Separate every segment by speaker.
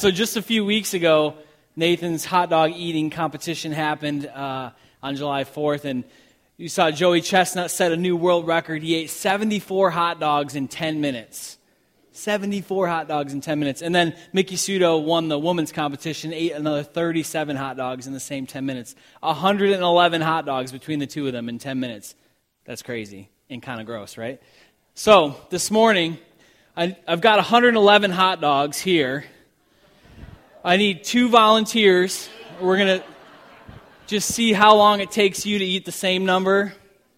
Speaker 1: so just a few weeks ago, Nathan's hot dog eating competition happened on July 4th, and you saw Joey Chestnut set a new world record. He ate 74 hot dogs in 10 minutes. 74 hot dogs in 10 minutes. And then Mickey Sudo won the women's competition, ate another 37 hot dogs in the same 10 minutes. 111 hot dogs between the two of them in 10 minutes. That's crazy and kind of gross, right? So this morning, I've got 111 hot dogs here. I need 2 volunteers. We're going to just see how long it takes you to eat the same number.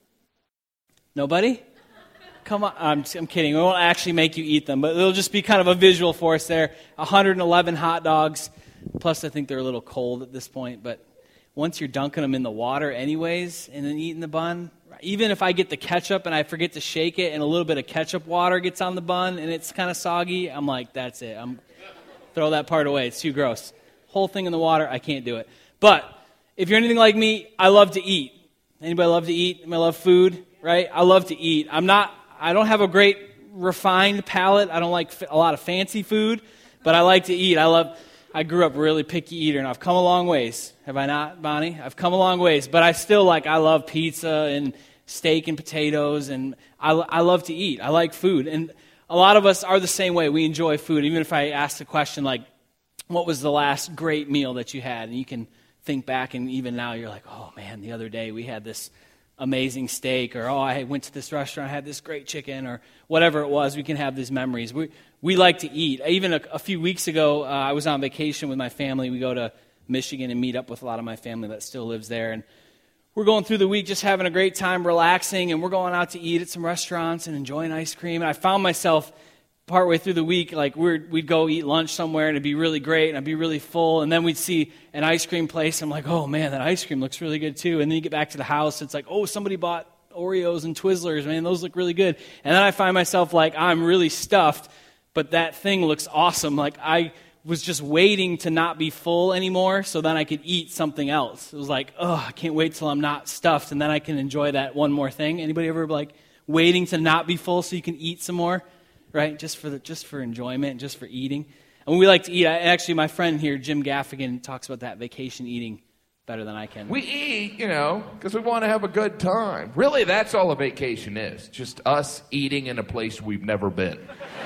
Speaker 1: Nobody? Come on. I'm kidding. We won't actually make you eat them, but it'll just be kind of a visual for us there. 111 hot dogs. Plus, I think they're a little cold at this point, but once you're dunking them in the water anyways and then eating the bun, even if I get the ketchup and I forget to shake it and a little bit of ketchup water gets on the bun and it's kind of soggy, I'm like, that's it. Throw that part away. It's too gross. Whole thing in the water, I can't do it. But if you're anything like me, I love to eat. Anybody love to eat? Anybody love food? Right? I love to eat. I don't have a great refined palate. I don't like a lot of fancy food, but I like to eat. I grew up really picky eater, and I've come a long ways. Have I not, Bonnie? I've come a long ways, but I love pizza and steak and potatoes, and I love to eat. I like food, and a lot of us are the same way. We enjoy food. Even if I ask the question, like, what was the last great meal that you had? And you can think back, and even now you're like, oh, man, the other day we had this amazing steak, or, oh, I went to this restaurant, I had this great chicken, or whatever it was. We can have these memories. We like to eat. Even a few weeks ago, I was on vacation with my family. We go to Michigan and meet up with a lot of my family that still lives there, and we're going through the week just having a great time, relaxing, and we're going out to eat at some restaurants and enjoying ice cream. And I found myself partway through the week, like we'd go eat lunch somewhere, and it'd be really great, and I'd be really full, and then we'd see an ice cream place, and I'm like, oh, man, that ice cream looks really good, too. And then you get back to the house, it's like, oh, somebody bought Oreos and Twizzlers, man, those look really good. And then I find myself like, I'm really stuffed, but that thing looks awesome. Like, I was just waiting to not be full anymore so then I could eat something else. It was like, oh, I can't wait till I'm not stuffed, and then I can enjoy that one more thing. Anybody ever like waiting to not be full so you can eat some more, right? Just for enjoyment, just for eating. And we like to eat. Actually, my friend here, Jim Gaffigan, talks about that vacation eating better than I can.
Speaker 2: We eat, because we want to have a good time. Really, that's all a vacation is. Just us eating in a place we've never been.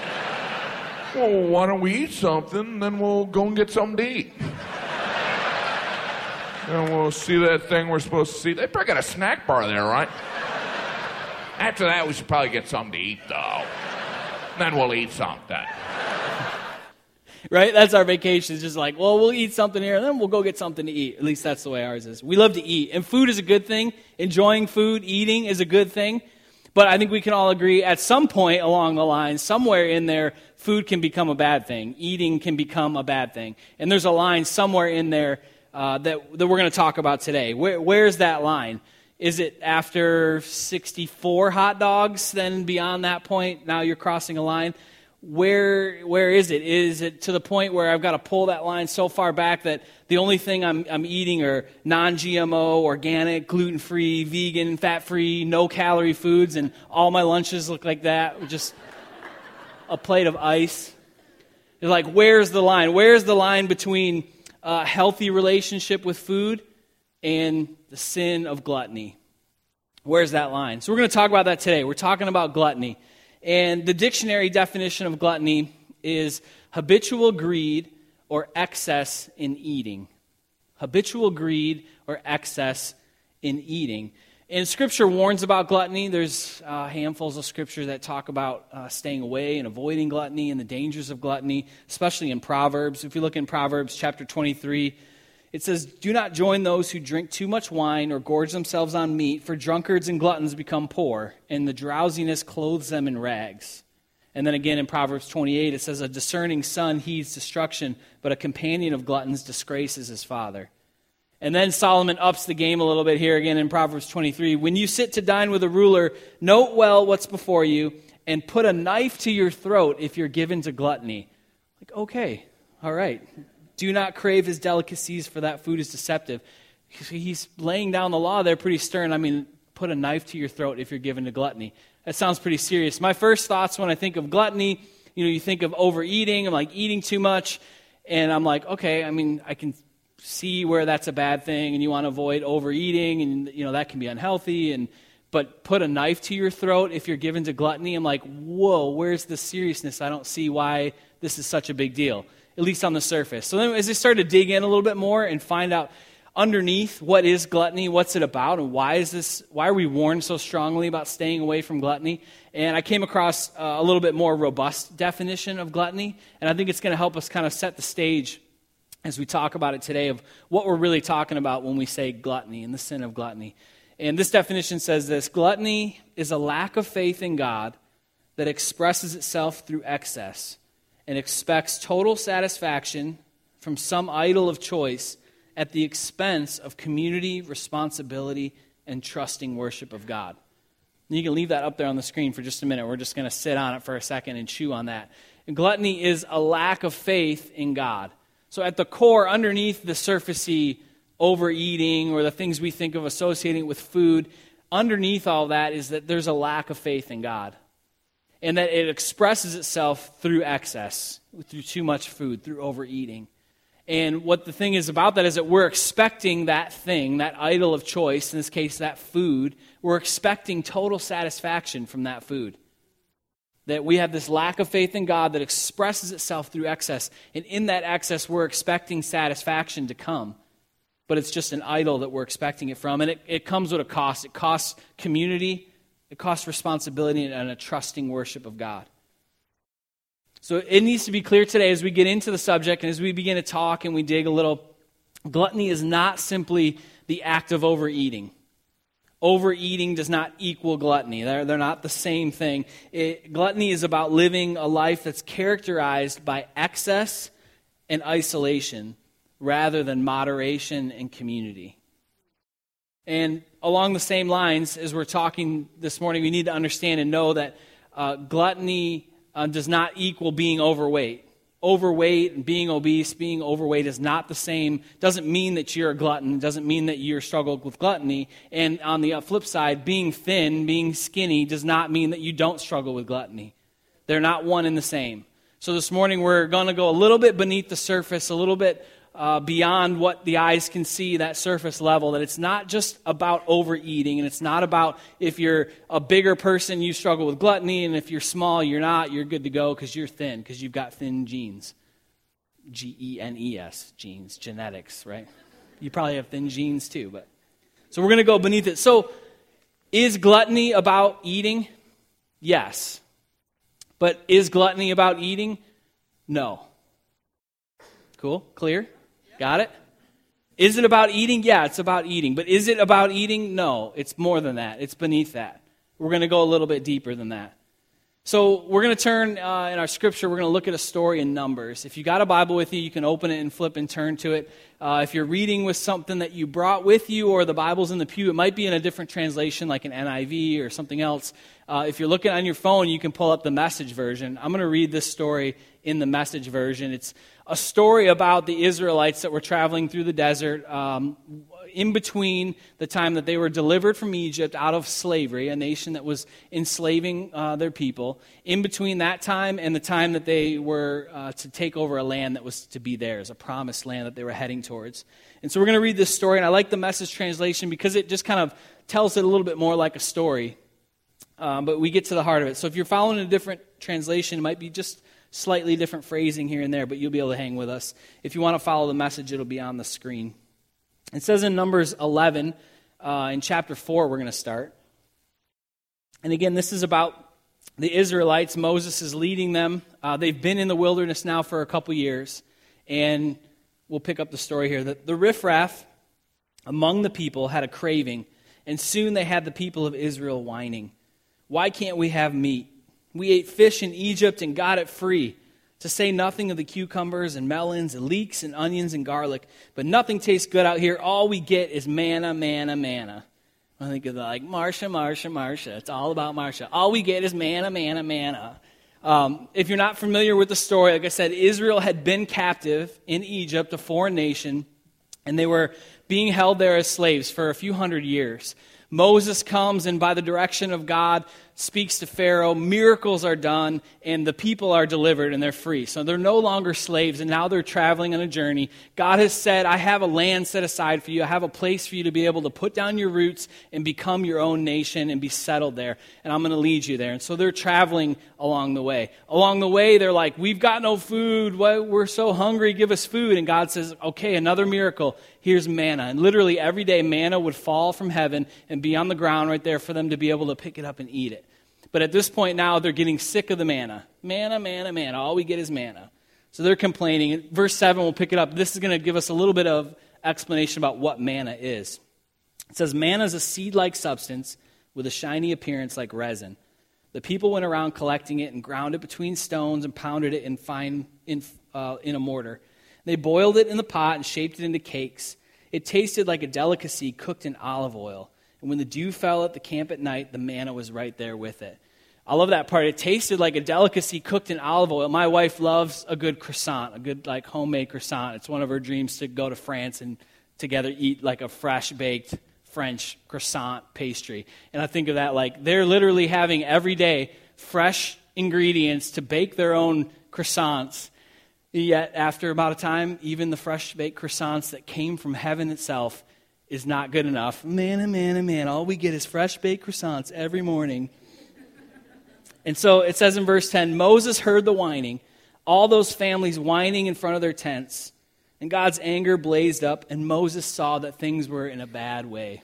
Speaker 2: Well, why don't we eat something, then we'll go and get something to eat. And we'll see that thing we're supposed to see. They probably got a snack bar there, right? After that, we should probably get something to eat, though. Then we'll eat something.
Speaker 1: Right? That's our vacation. It's just like, well, we'll eat something here, and then we'll go get something to eat. At least that's the way ours is. We love to eat. And food is a good thing. Enjoying food, eating is a good thing. But I think we can all agree at some point along the line, somewhere in there, food can become a bad thing. Eating can become a bad thing. And there's a line somewhere in there that we're going to talk about today. Where's that line? Is it after 64 hot dogs? Then beyond that point, now you're crossing a line? Where is it? Is it to the point where I've got to pull that line so far back that the only thing I'm eating are non-GMO, organic, gluten-free, vegan, fat-free, no-calorie foods, and all my lunches look like that, with just a plate of ice? You're like, where's the line? Where's the line between a healthy relationship with food and the sin of gluttony? Where's that line? So we're going to talk about that today. We're talking about gluttony. And the dictionary definition of gluttony is habitual greed or excess in eating. Habitual greed or excess in eating. And Scripture warns about gluttony. There's handfuls of Scripture that talk about staying away and avoiding gluttony and the dangers of gluttony, especially in Proverbs. If you look in Proverbs chapter 23, it says, "Do not join those who drink too much wine or gorge themselves on meat, for drunkards and gluttons become poor, and the drowsiness clothes them in rags." And then again in Proverbs 28, it says, "A discerning son heeds destruction, but a companion of gluttons disgraces his father." And then Solomon ups the game a little bit here again in Proverbs 23. "When you sit to dine with a ruler, note well what's before you, and put a knife to your throat if you're given to gluttony." Like, okay, all right. "Do not crave his delicacies, for that food is deceptive." He's laying down the law there pretty stern. I mean, put a knife to your throat if you're given to gluttony. That sounds pretty serious. My first thoughts when I think of gluttony, you think of overeating, of like eating too much. And I'm like, okay, I mean, I can see where that's a bad thing, and you want to avoid overeating, and that can be unhealthy. But put a knife to your throat if you're given to gluttony. I'm like, whoa, where's the seriousness? I don't see why this is such a big deal, at least on the surface. So then as I started to dig in a little bit more and find out underneath what is gluttony, what's it about, and why are we warned so strongly about staying away from gluttony? And I came across a little bit more robust definition of gluttony, and I think it's going to help us kind of set the stage as we talk about it today of what we're really talking about when we say gluttony and the sin of gluttony. And this definition says this: gluttony is a lack of faith in God that expresses itself through excess and expects total satisfaction from some idol of choice at the expense of community, responsibility, and trusting worship of God. And you can leave that up there on the screen for just a minute. We're just going to sit on it for a second and chew on that. And gluttony is a lack of faith in God. So at the core, underneath the surfacey overeating or the things we think of associating with food, underneath all that is that there's a lack of faith in God. And that it expresses itself through excess, through too much food, through overeating. And what the thing is about that is that we're expecting that thing, that idol of choice, in this case that food, we're expecting total satisfaction from that food. That we have this lack of faith in God that expresses itself through excess. And in that excess, we're expecting satisfaction to come. But it's just an idol that we're expecting it from. And it comes with a cost. It costs community, it costs responsibility, and a trusting worship of God. So it needs to be clear today as we get into the subject and as we begin to talk and we dig a little, gluttony is not simply the act of overeating. Overeating does not equal gluttony. They're not the same thing. Gluttony is about living a life that's characterized by excess and isolation rather than moderation and community. And along the same lines, as we're talking this morning, we need to understand and know that gluttony does not equal being overweight. Overweight and being obese, being overweight is not the same. Doesn't mean that you're a glutton. Doesn't mean that you're struggled with gluttony. And on the flip side, being thin, being skinny does not mean that you don't struggle with gluttony. They're not one and the same. So this morning we're going to go a little bit beneath the surface, a little bit beyond what the eyes can see, that surface level, that it's not just about overeating, and it's not about if you're a bigger person, you struggle with gluttony, and if you're small, you're not, you're good to go because you're thin, because you've got thin genes. Genes, genes, genetics, right? You probably have thin genes too, but. So we're going to go beneath it. So is gluttony about eating? Yes. But is gluttony about eating? No. Cool? Clear? Got it? Is it about eating? Yeah, it's about eating. But is it about eating? No, it's more than that. It's beneath that. We're going to go a little bit deeper than that. So we're going to turn in our scripture, we're going to look at a story in Numbers. If you got a Bible with you, you can open it and flip and turn to it. If you're reading with something that you brought with you or the Bible's in the pew, it might be in a different translation like an NIV or something else. If you're looking on your phone, you can pull up the Message version. I'm going to read this story in the Message version. It's a story about the Israelites that were traveling through the desert in between the time that they were delivered from Egypt out of slavery, a nation that was enslaving their people, in between that time and the time that they were to take over a land that was to be theirs, a promised land that they were heading towards. And so we're going to read this story, and I like the Message translation because it just kind of tells it a little bit more like a story. But we get to the heart of it. So if you're following a different translation, it might be just slightly different phrasing here and there, but you'll be able to hang with us. If you want to follow the Message, it'll be on the screen. It says in Numbers 11, in chapter 4, we're going to start. And again, this is about the Israelites. Moses is leading them. They've been in the wilderness now for a couple years. And we'll pick up the story here. The riffraff among the people had a craving, and soon they had the people of Israel whining. Why can't we have meat? We ate fish in Egypt and got it free, to say nothing of the cucumbers and melons and leeks and onions and garlic. But nothing tastes good out here. All we get is manna, manna, manna. I think of like, Marsha, Marsha, Marsha. It's all about Marsha. All we get is manna, manna, manna. If you're not familiar with the story, like I said, Israel had been captive in Egypt, a foreign nation, and they were being held there as slaves for a few hundred years. Moses comes and by the direction of God speaks to Pharaoh, miracles are done, and the people are delivered and they're free. So they're no longer slaves, and now they're traveling on a journey. God has said, I have a land set aside for you. I have a place for you to be able to put down your roots and become your own nation and be settled there. And I'm going to lead you there. And so they're traveling along the way. Along the way, they're like, we've got no food. We're so hungry. Give us food. And God says, okay, another miracle. Here's manna. And literally every day manna would fall from heaven and be on the ground right there for them to be able to pick it up and eat it. But at this point now, they're getting sick of the manna. Manna, manna, manna. All we get is manna. So they're complaining. Verse 7, we'll pick it up. This is going to give us a little bit of explanation about what manna is. It says, manna is a seed-like substance with a shiny appearance like resin. The people went around collecting it and ground it between stones and pounded it in a mortar. They boiled it in the pot and shaped it into cakes. It tasted like a delicacy cooked in olive oil. And when the dew fell at the camp at night, the manna was right there with it. I love that part. It tasted like a delicacy cooked in olive oil. My wife loves a good croissant, a good like homemade croissant. It's one of her dreams to go to France and together eat like a fresh baked French croissant pastry. And I think of that like they're literally having every day fresh ingredients to bake their own croissants. Yet after about a time, even the fresh baked croissants that came from heaven itself is not good enough. Man, all we get is fresh baked croissants every morning. And so it says in verse 10, Moses heard the whining, all those families whining in front of their tents. And God's anger blazed up, and Moses saw that things were in a bad way.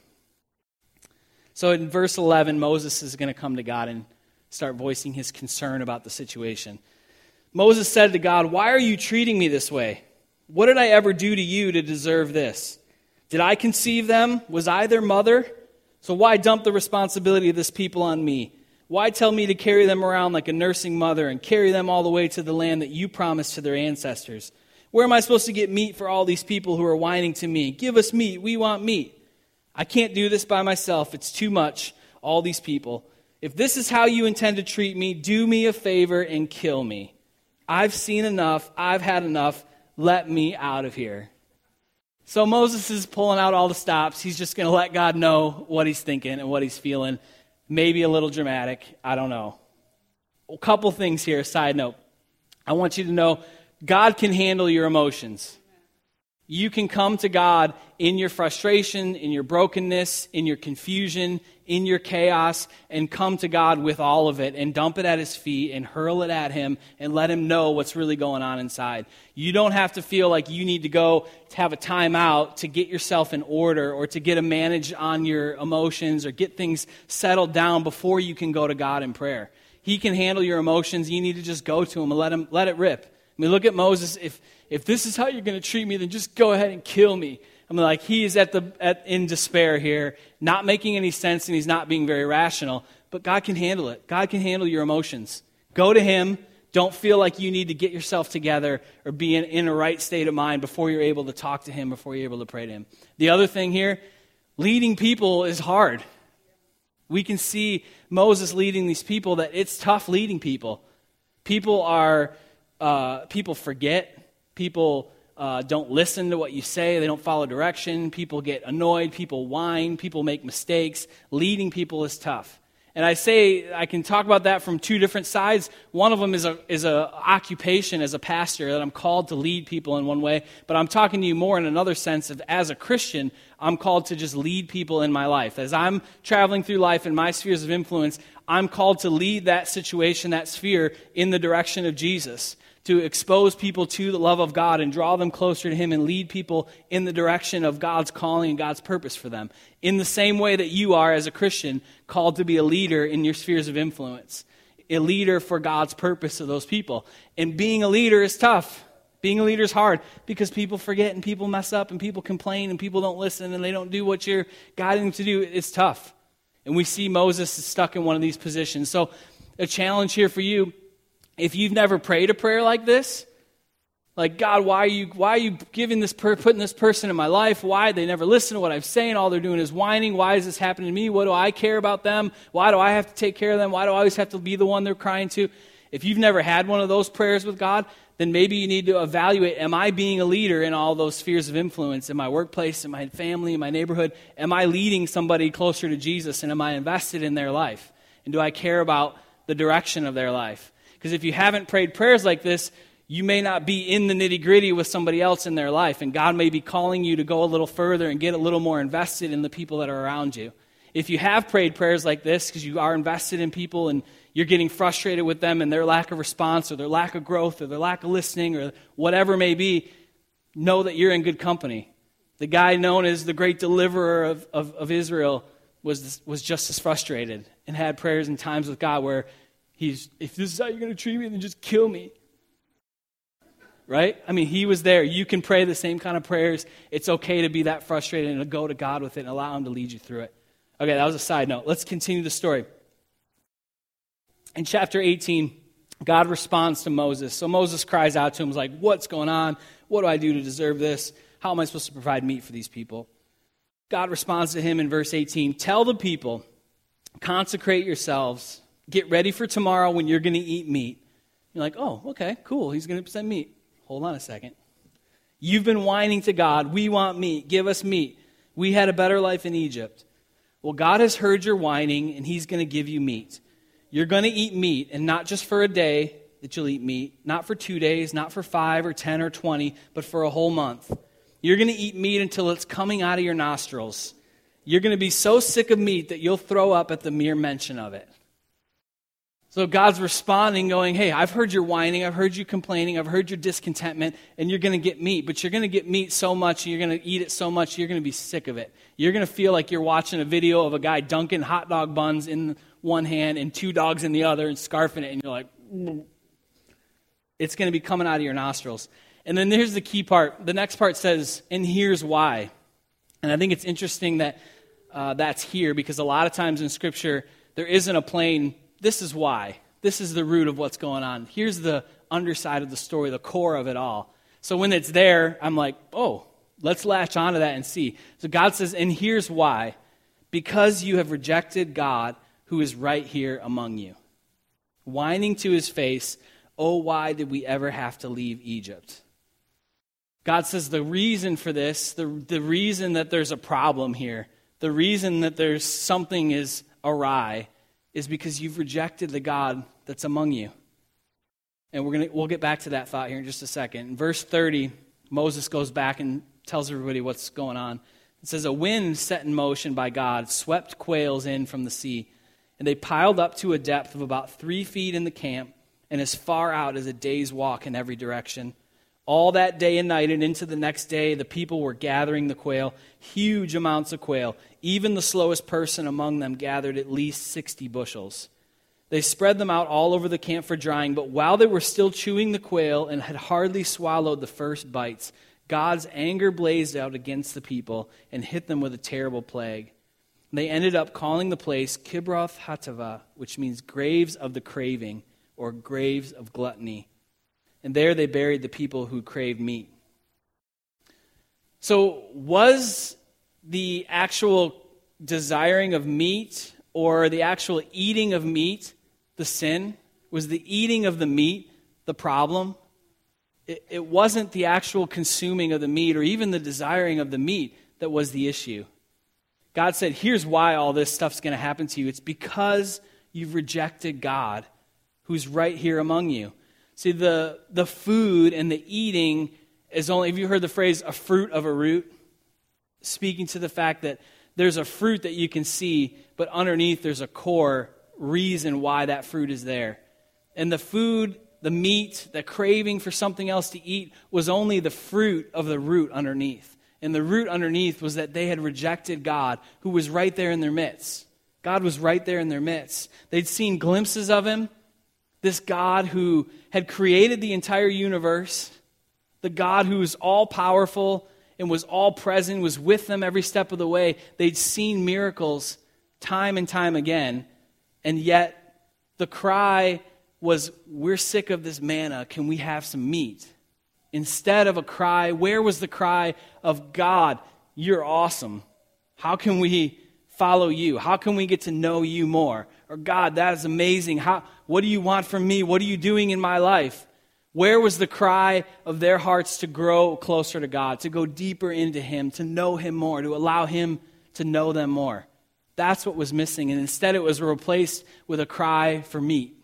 Speaker 1: So in verse 11, Moses is going to come to God and start voicing his concern about the situation. Moses said to God, why are you treating me this way? What did I ever do to you to deserve this? Did I conceive them? Was I their mother? So why dump the responsibility of this people on me? Why tell me to carry them around like a nursing mother and carry them all the way to the land that you promised to their ancestors? Where am I supposed to get meat for all these people who are whining to me? Give us meat. We want meat. I can't do this by myself. It's too much, all these people. If this is how you intend to treat me, do me a favor and kill me. I've seen enough. I've had enough. Let me out of here. So Moses is pulling out all the stops. He's just going to let God know what he's thinking and what he's feeling. Maybe a little dramatic. I don't know. A couple things here, side note. I want you to know God can handle your emotions. You can come to God in your frustration, in your brokenness, in your confusion, in your chaos, and come to God with all of it and dump it at his feet and hurl it at him and let him know what's really going on inside. You don't have to feel like you need to go to have a timeout to get yourself in order or to get a manage on your emotions or get things settled down before you can go to God in prayer. He can handle your emotions. You need to just go to him and let it rip. I mean, look at Moses. If this is how you're going to treat me, then just go ahead and kill me. I mean, like he is in despair here, not making any sense, and he's not being very rational. But God can handle it. God can handle your emotions. Go to him. Don't feel like you need to get yourself together or be in a right state of mind before you're able to talk to him, before you're able to pray to him. The other thing here, leading people is hard. We can see Moses leading these people that it's tough leading people. People forget. People don't listen to what you say. They don't follow direction. People get annoyed. People whine. People make mistakes. Leading people is tough. And I can talk about that from two different sides. One of them is a occupation as a pastor that I'm called to lead people in one way. But I'm talking to you more in another sense of as a Christian, I'm called to just lead people in my life. As I'm traveling through life in my spheres of influence, I'm called to lead that situation, that sphere, in the direction of Jesus, to expose people to the love of God and draw them closer to him and lead people in the direction of God's calling and God's purpose for them. In the same way that you are, as a Christian, called to be a leader in your spheres of influence, a leader for God's purpose of those people. And being a leader is tough. Being a leader is hard because people forget and people mess up and people complain and people don't listen and they don't do what you're guiding them to do. It's tough. And we see Moses is stuck in one of these positions. So a challenge here for you, if you've never prayed a prayer like this, like, God, why are you putting this person in my life? Why? They never listen to what I'm saying. All they're doing is whining. Why is this happening to me? What do I care about them? Why do I have to take care of them? Why do I always have to be the one they're crying to? If you've never had one of those prayers with God, then maybe you need to evaluate, am I being a leader in all those spheres of influence, in my workplace, in my family, in my neighborhood? Am I leading somebody closer to Jesus, and am I invested in their life? And do I care about the direction of their life? Because if you haven't prayed prayers like this, you may not be in the nitty-gritty with somebody else in their life, and God may be calling you to go a little further and get a little more invested in the people that are around you. If you have prayed prayers like this because you are invested in people and you're getting frustrated with them and their lack of response or their lack of growth or their lack of listening or whatever it may be, know that you're in good company. The guy known as the great deliverer of Israel was just as frustrated and had prayers and times with God where if this is how you're going to treat me, then just kill me. Right? I mean, he was there. You can pray the same kind of prayers. It's okay to be that frustrated and to go to God with it and allow him to lead you through it. Okay, that was a side note. Let's continue the story. In chapter 18, God responds to Moses. So Moses cries out to him, like, what's going on? What do I do to deserve this? How am I supposed to provide meat for these people? God responds to him in verse 18, tell the people, consecrate yourselves, get ready for tomorrow when you're going to eat meat. You're like, oh, okay, cool, he's going to send meat. Hold on a second. You've been whining to God, we want meat, give us meat. We had a better life in Egypt. Well, God has heard your whining, and he's going to give you meat. You're going to eat meat, and not just for a day that you'll eat meat, not for 2 days, not for 5 or 10 or 20, but for a whole month. You're going to eat meat until it's coming out of your nostrils. You're going to be so sick of meat that you'll throw up at the mere mention of it. So God's responding, going, hey, I've heard your whining, I've heard you complaining, I've heard your discontentment, and you're going to get meat. But you're going to get meat so much, and you're going to eat it so much, you're going to be sick of it. You're going to feel like you're watching a video of a guy dunking hot dog buns in one hand and 2 dogs in the other and scarfing it, and you're like, it's going to be coming out of your nostrils. And then here's the key part. The next part says, and here's why. And I think it's interesting that that's here, because a lot of times in Scripture, there isn't a plain, this is why. This is the root of what's going on. Here's the underside of the story, the core of it all. So when it's there, I'm like, oh, let's latch onto that and see. So God says, and here's why. Because you have rejected God who is right here among you. Whining to his face, oh, why did we ever have to leave Egypt? God says the reason for this, the reason that there's a problem here, the reason that there's something is awry, is because you've rejected the God that's among you. And we'll get back to that thought here in just a second. In verse 30, Moses goes back and tells everybody what's going on. It says, a wind set in motion by God swept quails in from the sea, and they piled up to a depth of about 3 feet in the camp and as far out as a day's walk in every direction. All that day and night and into the next day, the people were gathering the quail, huge amounts of quail. Even the slowest person among them gathered at least 60 bushels. They spread them out all over the camp for drying, but while they were still chewing the quail and had hardly swallowed the first bites, God's anger blazed out against the people and hit them with a terrible plague. They ended up calling the place Kibroth Hattaavah, which means graves of the craving, or graves of gluttony. And there they buried the people who craved meat. So was the actual desiring of meat or the actual eating of meat the sin? Was the eating of the meat the problem? It wasn't the actual consuming of the meat or even the desiring of the meat that was the issue. God said, here's why all this stuff's going to happen to you. It's because you've rejected God who's right here among you. See, the food and the eating is only, have you heard the phrase, a fruit of a root? Speaking to the fact that there's a fruit that you can see, but underneath there's a core reason why that fruit is there. And the food, the meat, the craving for something else to eat was only the fruit of the root underneath. And the root underneath was that they had rejected God, who was right there in their midst. God was right there in their midst. They'd seen glimpses of him. This God who had created the entire universe, the God who was all-powerful and was all-present, was with them every step of the way. They'd seen miracles time and time again, and yet the cry was, we're sick of this manna, can we have some meat? Instead of a cry, where was the cry of God, you're awesome. How can we follow you? How can we get to know you more? Or God, that is amazing. What do you want from me? What are you doing in my life? Where was the cry of their hearts to grow closer to God, to go deeper into him, to know him more, to allow him to know them more? That's what was missing, and instead it was replaced with a cry for meat.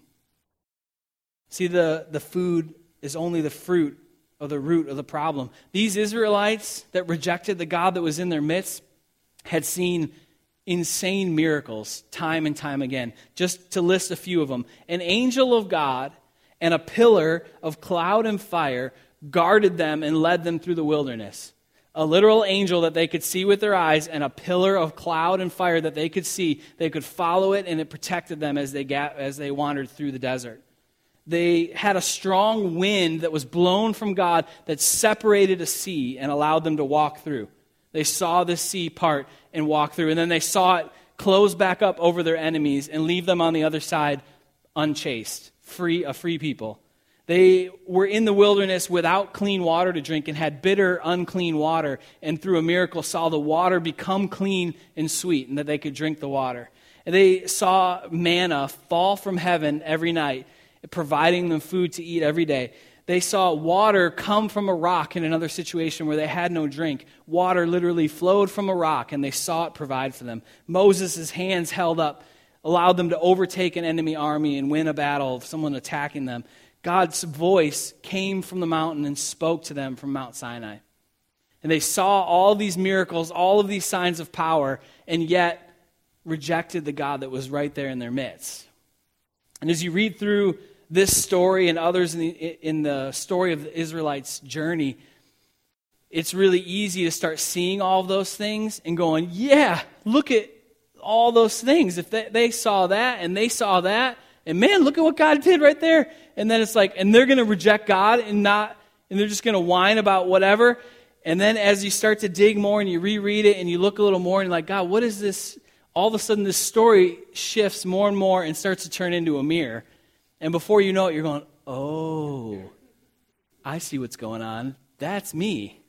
Speaker 1: See, the food is only the fruit of the root of the problem. These Israelites that rejected the God that was in their midst had seen insane miracles time and time again. Just to list a few of them. An angel of God and a pillar of cloud and fire guarded them and led them through the wilderness. A literal angel that they could see with their eyes and a pillar of cloud and fire that they could see. They could follow it, and it protected them as they wandered through the desert. They had a strong wind that was blown from God that separated a sea and allowed them to walk through. They saw this sea part and walk through, and then they saw it close back up over their enemies and leave them on the other side unchased, a free people. They were in the wilderness without clean water to drink and had bitter, unclean water, and through a miracle saw the water become clean and sweet and that they could drink the water. And they saw manna fall from heaven every night, providing them food to eat every day. They saw water come from a rock in another situation where they had no drink. Water literally flowed from a rock, and they saw it provide for them. Moses' hands held up, allowed them to overtake an enemy army and win a battle of someone attacking them. God's voice came from the mountain and spoke to them from Mount Sinai. And they saw all these miracles, all of these signs of power, and yet rejected the God that was right there in their midst. And as you read through this story and others in the story of the Israelites' journey, it's really easy to start seeing all of those things and going, yeah, look at all those things. If they saw that and they saw that, and man, look at what God did right there. And then it's like, and they're going to reject God and they're just going to whine about whatever. And then as you start to dig more and you reread it and you look a little more and you're like, God, what is this? All of a sudden this story shifts more and more and starts to turn into a mirror. And before you know it, you're going, oh, I see what's going on. That's me.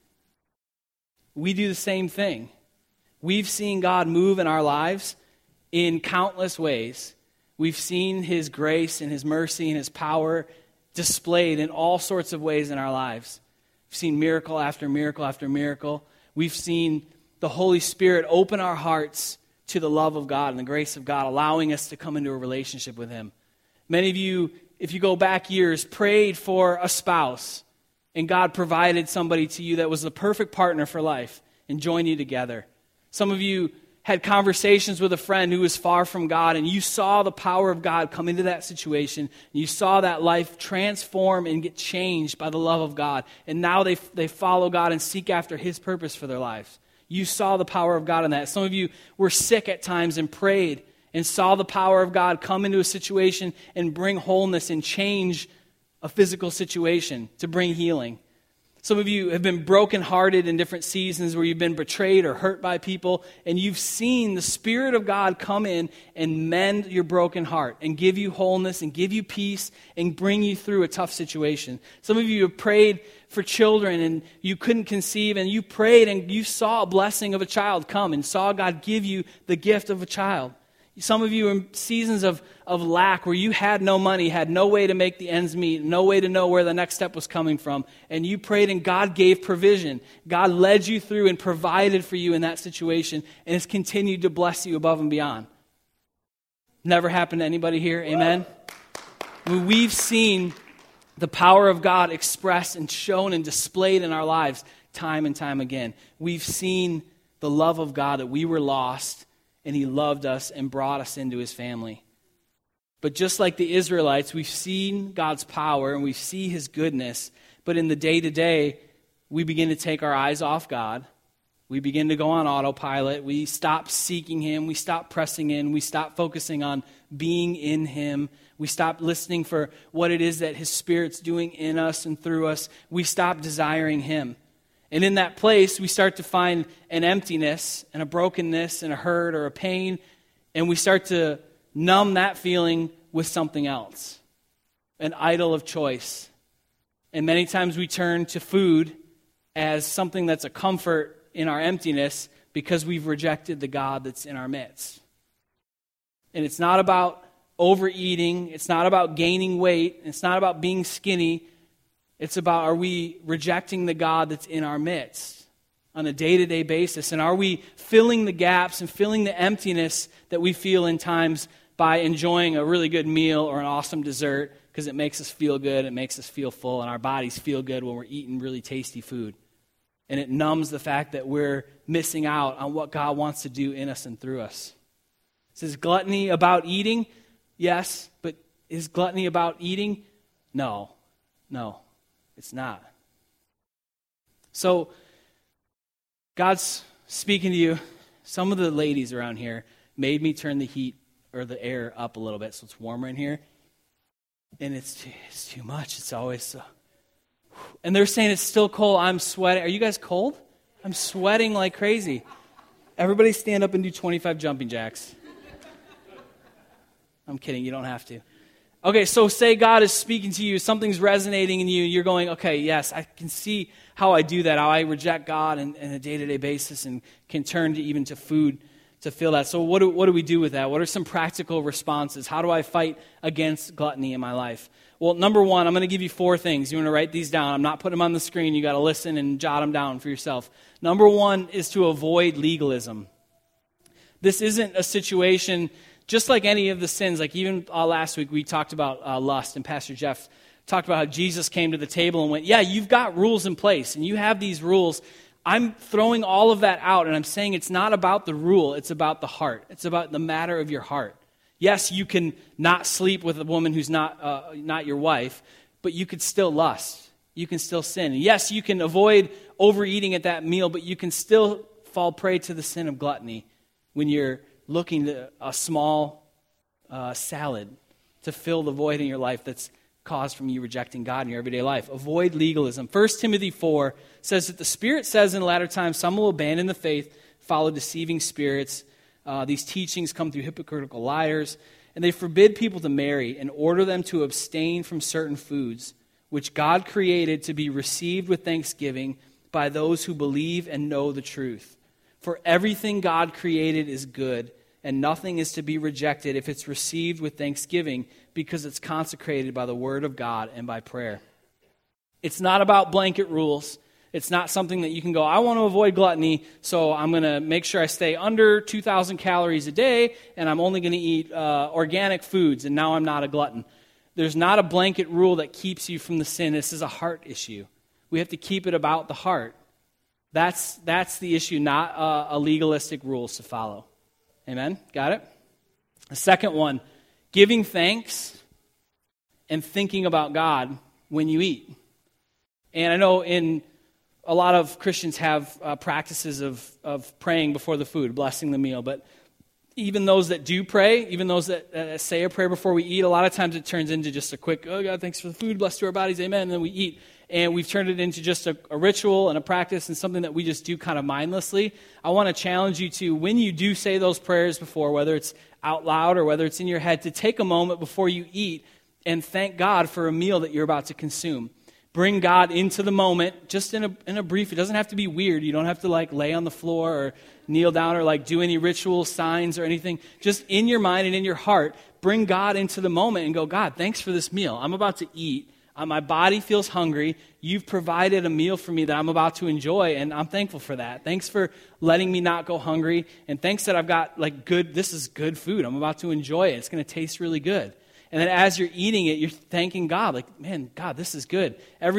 Speaker 1: We do the same thing. We've seen God move in our lives in countless ways. We've seen His grace and His mercy and His power displayed in all sorts of ways in our lives. We've seen miracle after miracle after miracle. We've seen the Holy Spirit open our hearts to the love of God and the grace of God, allowing us to come into a relationship with Him. Many of you, if you go back years, prayed for a spouse, and God provided somebody to you that was the perfect partner for life and joined you together. Some of you had conversations with a friend who was far from God, and you saw the power of God come into that situation. And you saw that life transform and get changed by the love of God. And now they follow God and seek after His purpose for their lives. You saw the power of God in that. Some of you were sick at times and prayed and saw the power of God come into a situation and bring wholeness and change a physical situation to bring healing. Some of you have been brokenhearted in different seasons where you've been betrayed or hurt by people, and you've seen the Spirit of God come in and mend your broken heart and give you wholeness and give you peace and bring you through a tough situation. Some of you have prayed for children and you couldn't conceive, and you prayed and you saw a blessing of a child come and saw God give you the gift of a child. Some of you are in seasons of lack where you had no money, had no way to make the ends meet, no way to know where the next step was coming from. And you prayed and God gave provision. God led you through and provided for you in that situation and has continued to bless you above and beyond. Never happened to anybody here, amen? We've seen the power of God expressed and shown and displayed in our lives time and time again. We've seen the love of God, that we were lost and He loved us and brought us into His family. But just like the Israelites, we've seen God's power and we see His goodness. But in the day-to-day, we begin to take our eyes off God. We begin to go on autopilot. We stop seeking Him. We stop pressing in. We stop focusing on being in Him. We stop listening for what it is that His Spirit's doing in us and through us. We stop desiring Him. And in that place, we start to find an emptiness and a brokenness and a hurt or a pain, and we start to numb that feeling with something else, an idol of choice. And many times we turn to food as something that's a comfort in our emptiness because we've rejected the God that's in our midst. And it's not about overeating. It's not about gaining weight. It's not about being skinny. It's about, are we rejecting the God that's in our midst? on a day-to-day basis? And are we filling the gaps and filling the emptiness that we feel in times by enjoying a really good meal or an awesome dessert because it makes us feel good, it makes us feel full, and our bodies feel good when we're eating really tasty food. And it numbs the fact that we're missing out on what God wants to do in us and through us. Is gluttony about eating? Yes, but is gluttony about eating? No, it's not. So, God's speaking to you. Some of the ladies around here made me turn the heat or the air up a little bit so it's warmer in here. And it's too much. It's always so. And they're saying it's still cold. I'm sweating. Are you guys cold? I'm sweating like crazy. Everybody stand up and do 25 jumping jacks. I'm kidding. You don't have to. Okay, so say God is speaking to you. Something's resonating in you. You're going, okay, yes, I can see how I do that, how I reject God on a day-to-day basis and can turn to even to food to feel that. So what do we do with that? What are some practical responses? How do I fight against gluttony in my life? Well, number one, I'm going to give you 4 things. You want to write these down. I'm not putting them on the screen. You got to listen and jot them down for yourself. Number one is to avoid legalism. This isn't a situation just like any of the sins. Like even last week we talked about lust, and Pastor Jeff talked about how Jesus came to the table and went, yeah, you've got rules in place, and you have these rules. I'm throwing all of that out, and I'm saying it's not about the rule. It's about the heart. It's about the matter of your heart. Yes, you can not sleep with a woman who's not your wife, but you could still lust. You can still sin. Yes, you can avoid overeating at that meal, but you can still fall prey to the sin of gluttony when you're looking to a small salad to fill the void in your life that's caused from you rejecting God in your everyday life. Avoid legalism. 1 Timothy 4 says that the Spirit says in the latter times some will abandon the faith, follow deceiving spirits. These teachings come through hypocritical liars, and they forbid people to marry and order them to abstain from certain foods, which God created to be received with thanksgiving by those who believe and know the truth. For everything God created is good, and nothing is to be rejected if it's received with thanksgiving, because it's consecrated by the word of God and by prayer. It's not about blanket rules. It's not something that you can go, I want to avoid gluttony, so I'm going to make sure I stay under 2,000 calories a day, and I'm only going to eat organic foods, and now I'm not a glutton. There's not a blanket rule that keeps you from the sin. This is a heart issue. We have to keep it about the heart. That's the issue, not a legalistic rules to follow. Amen? Got it? The second one, giving thanks and thinking about God when you eat. And I know a lot of Christians have practices of praying before the food, blessing the meal. But even those that do pray, even those that say a prayer before we eat, a lot of times it turns into just a quick, oh God, thanks for the food, bless to our bodies, amen, and then we eat. And we've turned it into just a ritual and a practice and something that we just do kind of mindlessly. I want to challenge you to, when you do say those prayers before, whether it's out loud or whether it's in your head, to take a moment before you eat and thank God for a meal that you're about to consume. Bring God into the moment, just in a brief. It doesn't have to be weird. You don't have to lay on the floor or kneel down or do any ritual signs or anything. Just in your mind and in your heart, bring God into the moment and go, God, thanks for this meal. I'm about to eat. My body feels hungry. You've provided a meal for me that I'm about to enjoy, and I'm thankful for that. Thanks for letting me not go hungry, and thanks that I've got this is good food. I'm about to enjoy it. It's going to taste really good. And then as you're eating it, you're thanking God, man, God, this is good.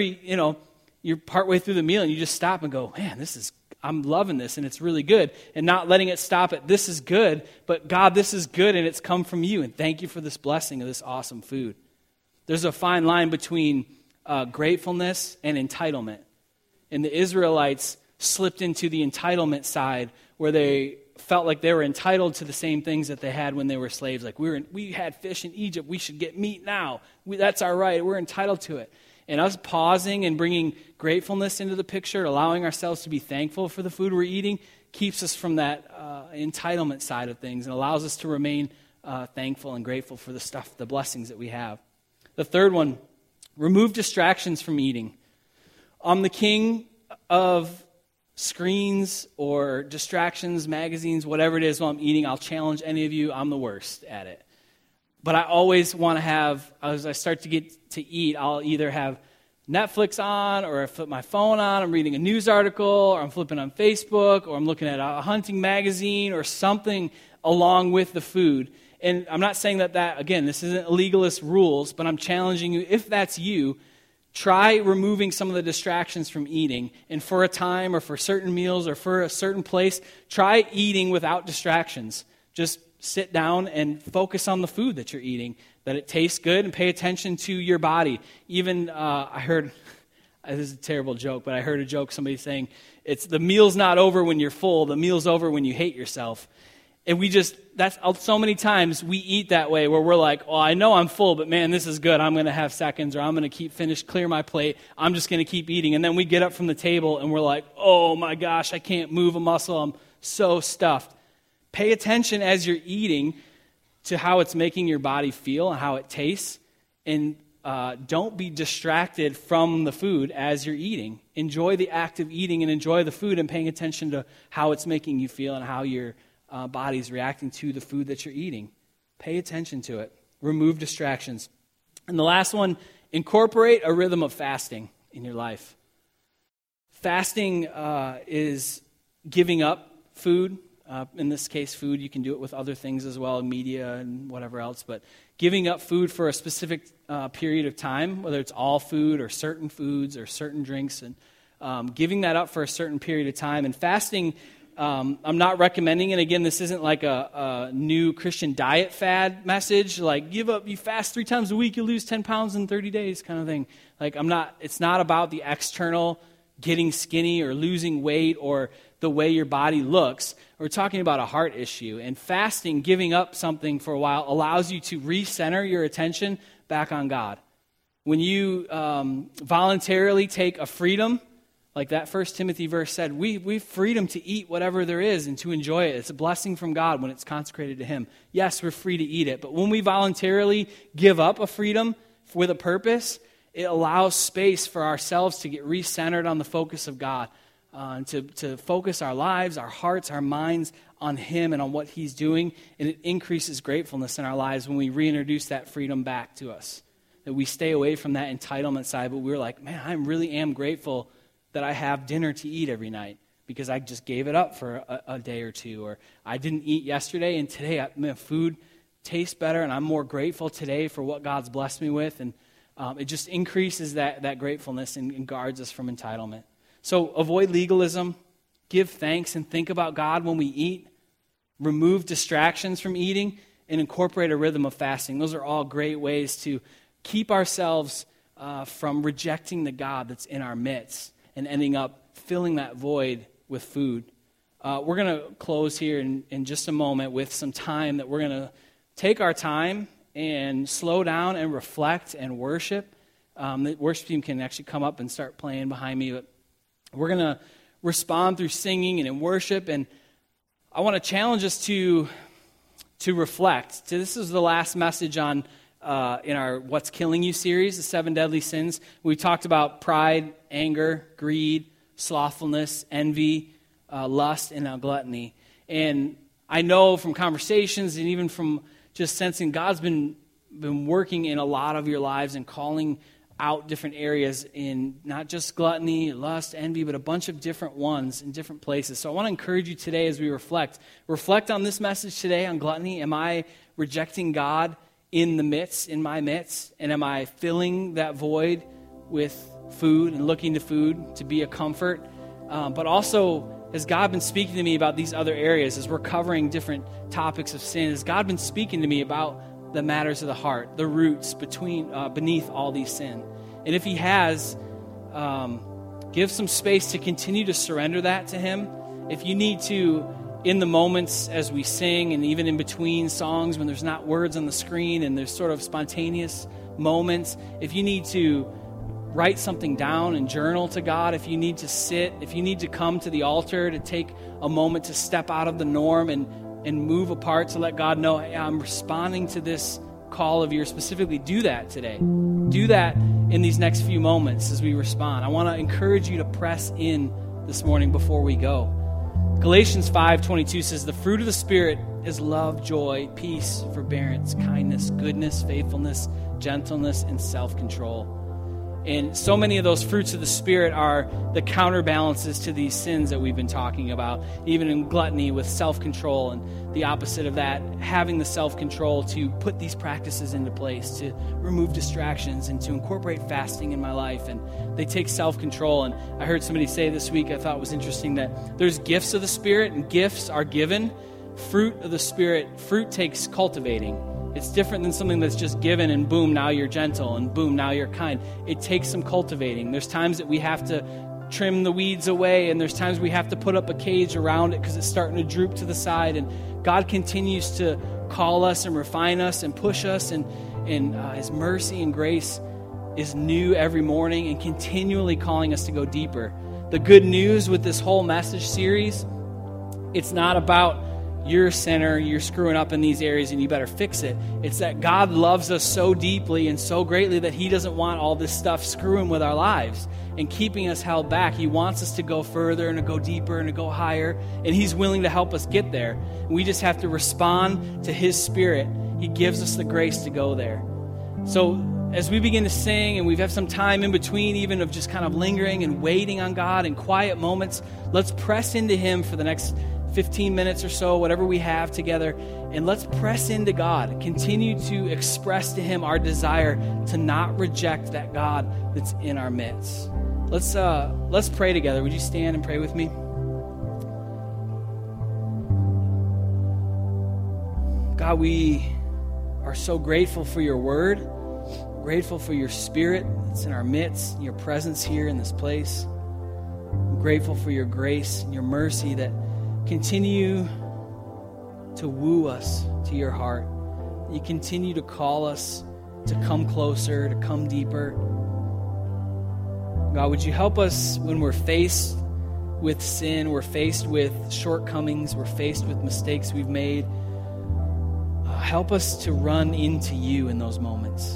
Speaker 1: You're partway through the meal, and you just stop and go, man, I'm loving this, and it's really good. And not letting it stop at, this is good, but God, this is good, and it's come from you, and thank you for this blessing of this awesome food. There's a fine line between gratefulness and entitlement. And the Israelites slipped into the entitlement side where they felt like they were entitled to the same things that they had when they were slaves. We had fish in Egypt, we should get meat now. That's our right, we're entitled to it. And us pausing and bringing gratefulness into the picture, allowing ourselves to be thankful for the food we're eating, keeps us from that entitlement side of things and allows us to remain thankful and grateful for the blessings that we have. The third one, remove distractions from eating. I'm the king of screens or distractions, magazines, whatever it is while I'm eating. I'll challenge any of you. I'm the worst at it. But I always want to have, as I start to get to eat, I'll either have Netflix on, or I flip my phone on, I'm reading a news article, or I'm flipping on Facebook, or I'm looking at a hunting magazine or something along with the food. And I'm not saying that again, this isn't legalist rules, but I'm challenging you, if that's you, try removing some of the distractions from eating. And for a time or for certain meals or for a certain place, try eating without distractions. Just sit down and focus on the food that you're eating, that it tastes good, and pay attention to your body. Even I heard, this is a terrible joke, but I heard a joke, somebody saying, it's the meal's not over when you're full, the meal's over when you hate yourself. And that's so many times we eat that way, where we're like, oh, I know I'm full, but man, this is good. I'm going to have seconds, or I'm going to clear my plate. I'm just going to keep eating. And then we get up from the table and we're like, oh my gosh, I can't move a muscle. I'm so stuffed. Pay attention as you're eating to how it's making your body feel and how it tastes. And don't be distracted from the food as you're eating. Enjoy the act of eating and enjoy the food, and paying attention to how it's making you feel and how your body's reacting to the food that you're eating. Pay attention to it. Remove distractions. And the last one, incorporate a rhythm of fasting in your life. Fasting is giving up food. In this case, food. You can do it with other things as well, media and whatever else. But giving up food for a specific period of time, whether it's all food or certain foods or certain drinks, and giving that up for a certain period of time. And fasting, I'm not recommending, and again, this isn't like a new Christian diet fad message, like you fast 3 times a week, you lose 10 pounds in 30 days kind of thing. Like it's not about the external getting skinny or losing weight or the way your body looks. We're talking about a heart issue. And fasting, giving up something for a while, allows you to recenter your attention back on God. When you voluntarily take a freedom, like that 1 Timothy verse said, we've freedom to eat whatever there is and to enjoy it. It's a blessing from God when it's consecrated to Him. Yes, we're free to eat it, but when we voluntarily give up a freedom with a purpose, it allows space for ourselves to get recentered on the focus of God, and to focus our lives, our hearts, our minds on Him and on what He's doing, and it increases gratefulness in our lives when we reintroduce that freedom back to us. That we stay away from that entitlement side, but we're like, man, I really am grateful that I have dinner to eat every night because I just gave it up for a day or two, or I didn't eat yesterday, and today food tastes better, and I'm more grateful today for what God's blessed me with, and it just increases that gratefulness and guards us from entitlement. So avoid legalism, give thanks, and think about God when we eat. Remove distractions from eating, and incorporate a rhythm of fasting. Those are all great ways to keep ourselves from rejecting the God that's in our midst and ending up filling that void with food. We're going to close here in just a moment with some time that we're going to take our time and slow down and reflect and worship. The worship team can actually come up and start playing behind me, but we're going to respond through singing and in worship, and I want to challenge us to reflect. This is the last message on in our What's Killing You series, the 7 Deadly Sins. We talked about pride, anger, greed, slothfulness, envy, lust, and now gluttony. And I know from conversations and even from just sensing God's been working in a lot of your lives and calling out different areas in not just gluttony, lust, envy, but a bunch of different ones in different places. So I want to encourage you today as we reflect on this message today on gluttony. Am I rejecting God in my midst? And am I filling that void with food and looking to food to be a comfort? But also, has God been speaking to me about these other areas as we're covering different topics of sin? Has God been speaking to me about the matters of the heart, the roots beneath all these sin? And if He has, give some space to continue to surrender that to Him. If you need to, in the moments as we sing and even in between songs when there's not words on the screen and there's sort of spontaneous moments, if you need to write something down and journal to God, if you need to sit, if you need to come to the altar to take a moment to step out of the norm and move apart to let God know, hey, I'm responding to this call of yours specifically, do that today. Do that in these next few moments as we respond. I want to encourage you to press in this morning before we go. Galatians 5:22 says, the fruit of the Spirit is love, joy, peace, forbearance, kindness, goodness, faithfulness, gentleness, and self-control. And so many of those fruits of the Spirit are the counterbalances to these sins that we've been talking about, even in gluttony with self-control, and the opposite of that, having the self-control to put these practices into place, to remove distractions and to incorporate fasting in my life. And they take self-control. And I heard somebody say this week, I thought was interesting, that there's gifts of the Spirit and gifts are given. Fruit of the Spirit, fruit takes cultivating. It's different than something that's just given and boom, now you're gentle, and boom, now you're kind. It takes some cultivating. There's times that we have to trim the weeds away, and there's times we have to put up a cage around it because it's starting to droop to the side. And God continues to call us and refine us and push us, and His mercy and grace is new every morning and continually calling us to go deeper. The good news with this whole message series, it's not about you're a sinner, you're screwing up in these areas and you better fix it. It's that God loves us so deeply and so greatly that He doesn't want all this stuff screwing with our lives and keeping us held back. He wants us to go further and to go deeper and to go higher, and He's willing to help us get there. We just have to respond to His Spirit. He gives us the grace to go there. So as we begin to sing, and we've had some time in between even of just kind of lingering and waiting on God in quiet moments, let's press into Him for the next 15 minutes or so, whatever we have together, and let's press into God. Continue to express to Him our desire to not reject that God that's in our midst. Let's pray together. Would you stand and pray with me? God, we are so grateful for your word, grateful for your Spirit that's in our midst, your presence here in this place. I'm grateful for your grace and your mercy that continue to woo us to your heart. You continue to call us to come closer, to come deeper. God, would you help us when we're faced with sin, we're faced with shortcomings, we're faced with mistakes we've made. Help us to run into you in those moments.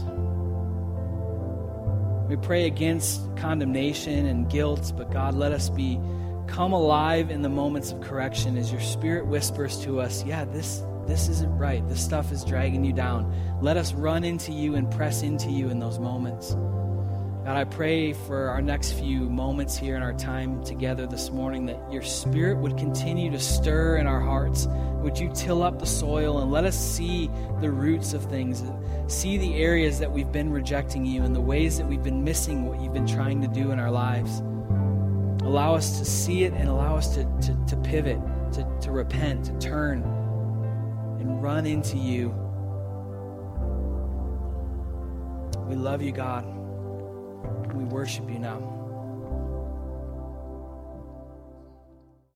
Speaker 1: We pray against condemnation and guilt, but God, let us come alive in the moments of correction as your Spirit whispers to us, yeah, this isn't right. This stuff is dragging you down. Let us run into you and press into you in those moments. God, I pray for our next few moments here in our time together this morning that your Spirit would continue to stir in our hearts. Would you till up the soil and let us see the roots of things, see the areas that we've been rejecting you and the ways that we've been missing what you've been trying to do in our lives. Allow us to see it and allow us to pivot, to repent, to turn, and run into you. We love you, God. We worship you now.